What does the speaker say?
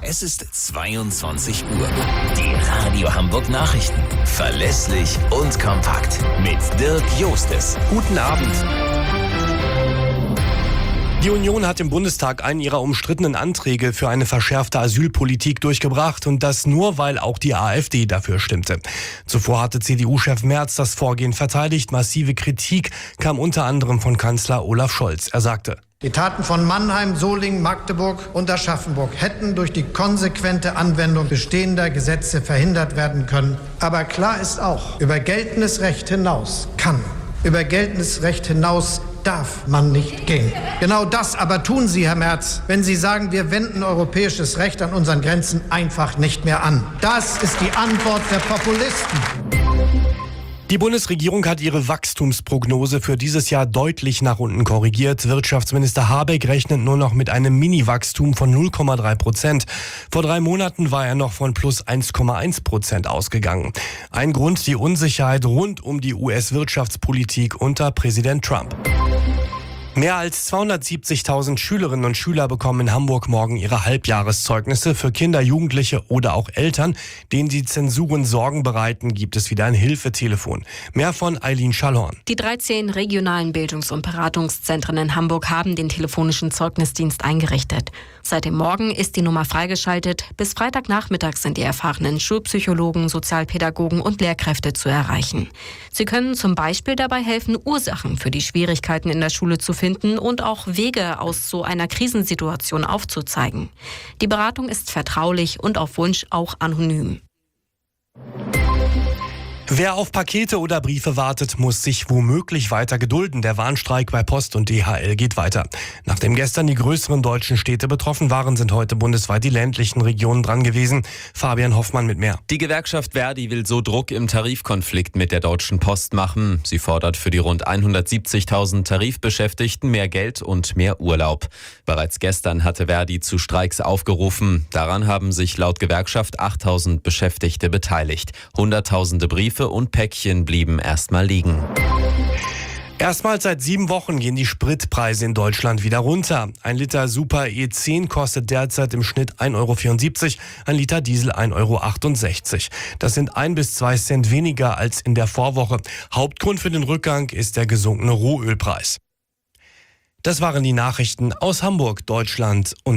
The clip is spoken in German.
Es ist 22 Uhr. Die Radio Hamburg Nachrichten. Verlässlich und kompakt. Mit Dirk Jostes. Guten Abend. Die Union hat im Bundestag einen ihrer umstrittenen Anträge für eine verschärfte Asylpolitik durchgebracht und das nur, weil auch die AfD dafür stimmte. Zuvor hatte CDU-Chef Merz das Vorgehen verteidigt. Massive Kritik kam unter anderem von Kanzler Olaf Scholz. Er sagte: Die Taten von Mannheim, Solingen, Magdeburg und Aschaffenburg hätten durch die konsequente Anwendung bestehender Gesetze verhindert werden können. Aber klar ist auch, über geltendes Recht hinaus darf man nicht gehen. Genau das aber tun Sie, Herr Merz, wenn Sie sagen, wir wenden europäisches Recht an unseren Grenzen einfach nicht mehr an. Das ist die Antwort der Populisten. Die Bundesregierung hat ihre Wachstumsprognose für dieses Jahr deutlich nach unten korrigiert. Wirtschaftsminister Habeck rechnet nur noch mit einem Mini-Wachstum von 0,3%. Vor 3 Monaten war er noch von plus 1,1% ausgegangen. Ein Grund: die Unsicherheit rund um die US-Wirtschaftspolitik unter Präsident Trump. Mehr als 270.000 Schülerinnen und Schüler bekommen in Hamburg morgen ihre Halbjahreszeugnisse. Für Kinder, Jugendliche oder auch Eltern, denen die Zensuren Sorgen bereiten, gibt es wieder ein Hilfetelefon. Mehr von Eileen Schallhorn. Die 13 regionalen Bildungs- und Beratungszentren in Hamburg haben den telefonischen Zeugnisdienst eingerichtet. Seit dem Morgen ist die Nummer freigeschaltet. Bis Freitagnachmittag sind die erfahrenen Schulpsychologen, Sozialpädagogen und Lehrkräfte zu erreichen. Sie können zum Beispiel dabei helfen, Ursachen für die Schwierigkeiten in der Schule zu finden und auch Wege aus so einer Krisensituation aufzuzeigen. Die Beratung ist vertraulich und auf Wunsch auch anonym. Wer auf Pakete oder Briefe wartet, muss sich womöglich weiter gedulden. Der Warnstreik bei Post und DHL geht weiter. Nachdem gestern die größeren deutschen Städte betroffen waren, sind heute bundesweit die ländlichen Regionen dran gewesen. Fabian Hoffmann mit mehr. Die Gewerkschaft Verdi will so Druck im Tarifkonflikt mit der Deutschen Post machen. Sie fordert für die rund 170.000 Tarifbeschäftigten mehr Geld und mehr Urlaub. Bereits gestern hatte Verdi zu Streiks aufgerufen. Daran haben sich laut Gewerkschaft 8.000 Beschäftigte beteiligt. Hunderttausende Briefe und Päckchen blieben erstmal liegen. Erstmals seit 7 Wochen gehen die Spritpreise in Deutschland wieder runter. Ein Liter Super E10 kostet derzeit im Schnitt 1,74 €, ein Liter Diesel 1,68 €. Das sind 1 bis 2 Cent weniger als in der Vorwoche. Hauptgrund für den Rückgang ist der gesunkene Rohölpreis. Das waren die Nachrichten aus Hamburg, Deutschland und